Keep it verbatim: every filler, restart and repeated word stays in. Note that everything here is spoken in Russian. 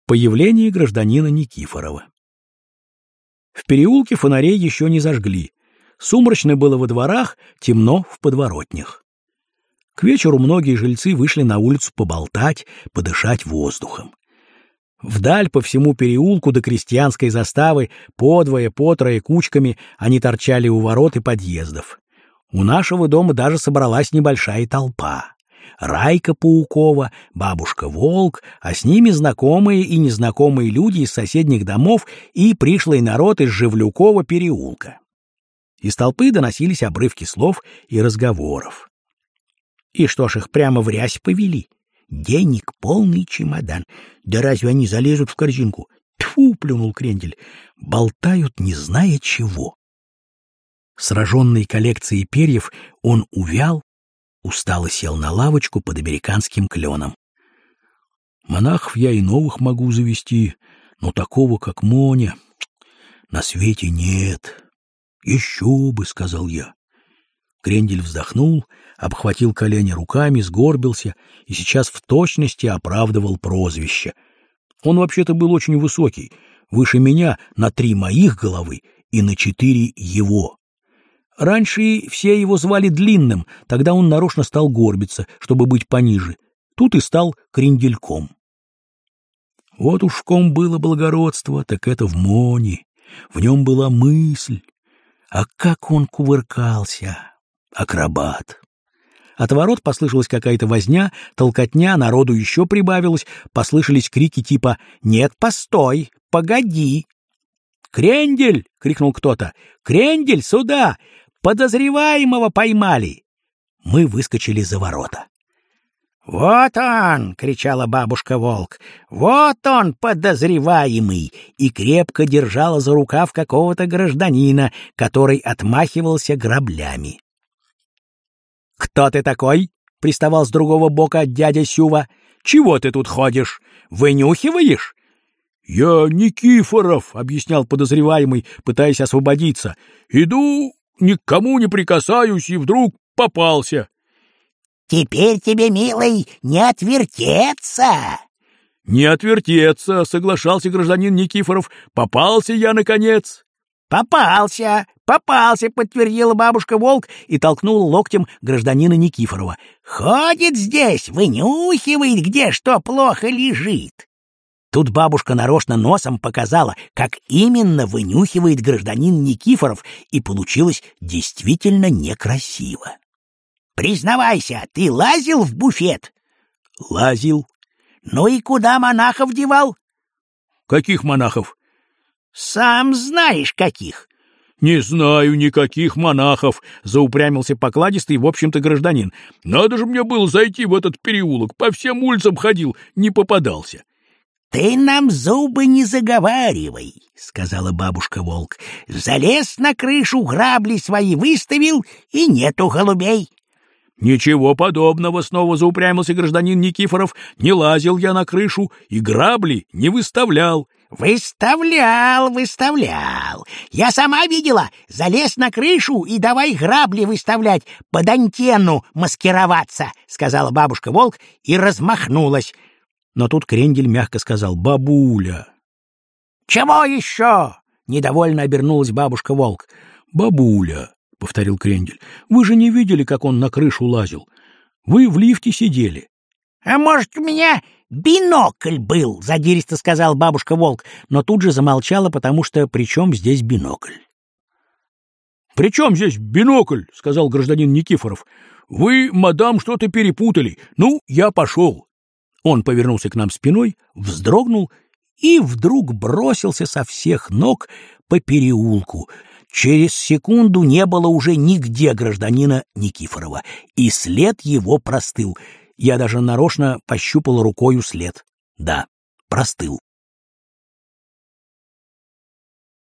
Появление гражданина Никифорова. В переулке фонарей еще не зажгли. Сумрачно было во дворах, темно в подворотнях. К вечеру многие жильцы вышли на улицу поболтать, подышать воздухом. Вдаль по всему переулку до крестьянской заставы подвое, потрое кучками они торчали у ворот и подъездов. У нашего дома даже собралась небольшая толпа. Райка Паукова, бабушка Волк, а с ними знакомые и незнакомые люди из соседних домов и пришлый народ из Живлюкова переулка. Из толпы доносились обрывки слов и разговоров. И что ж, их прямо в рясь повели? Денег полный чемодан. Да разве они залезут в корзинку? Тьфу, плюнул Крендель. Болтают, не зная чего. Сраженный коллекцией перьев, он увял, устало сел на лавочку под американским кленом. Монахов я и новых могу завести, но такого, как Моня, на свете нет. Еще бы, сказал я. Крендель вздохнул, обхватил колени руками, сгорбился и сейчас в точности оправдывал прозвище. Он вообще-то был очень высокий, выше меня на три моих головы и на четыре его. Раньше все его звали Длинным, тогда он нарочно стал горбиться, чтобы быть пониже. Тут и стал Крендельком. Вот уж в ком было благородство, так это в Моне. В нем была мысль. А как он кувыркался! Акробат! От ворот послышалась какая-то возня, толкотня, народу еще прибавилось, послышались крики типа «Нет, постой! Погоди!» «Крендель!» — крикнул кто-то. «Крендель, сюда! Подозреваемого поймали!» Мы выскочили за ворота. «Вот он!» — кричала бабушка Волк. «Вот он, подозреваемый!» И крепко держала за рукав какого-то гражданина, который отмахивался граблями. «Кто ты такой?» — приставал с другого бока дядя Сюва. «Чего ты тут ходишь? Вынюхиваешь?» «Я Никифоров», — объяснял подозреваемый, пытаясь освободиться. «Иду, ни к кому не прикасаюсь, и вдруг попался». «Теперь тебе, милый, не отвертеться!» «Не отвертеться», — соглашался гражданин Никифоров. «Попался я, наконец». «Попался, попался», — подтвердила бабушка Волк и толкнула локтем гражданина Никифорова. «Ходит здесь, вынюхивает, где что плохо лежит». Тут бабушка нарочно носом показала, как именно вынюхивает гражданин Никифоров, и получилось действительно некрасиво. «Признавайся, ты лазил в буфет?» «Лазил». «Ну и куда монахов девал?» «Каких монахов?» «Сам знаешь, каких». «Не знаю никаких монахов», — заупрямился покладистый, в общем-то, гражданин. «Надо же мне было зайти в этот переулок, по всем улицам ходил, не попадался». «Ты нам зубы не заговаривай», — сказала бабушка Волк. «Залез на крышу, грабли свои выставил, и нету голубей». «Ничего подобного», — снова заупрямился гражданин Никифоров. «Не лазил я на крышу и грабли не выставлял». «Выставлял, выставлял. Я сама видела. Залез на крышу и давай грабли выставлять, под антенну маскироваться», — сказала бабушка Волк и размахнулась. Но тут Крендель мягко сказал: «Бабуля». «Чего еще?» — недовольно обернулась бабушка Волк. «Бабуля», — повторил Крендель, — «вы же не видели, как он на крышу лазил? Вы в лифте сидели». «А может, у меня бинокль был?» — задиристо сказала бабушка Волк, но тут же замолчала, потому что при чем здесь бинокль? «При чем здесь бинокль?» — сказал гражданин Никифоров. «Вы, мадам, что-то перепутали. Ну, я пошел». Он повернулся к нам спиной, вздрогнул и вдруг бросился со всех ног по переулку. Через секунду не было уже нигде гражданина Никифорова, и след его простыл. Я даже нарочно пощупал рукою след. Да, простыл.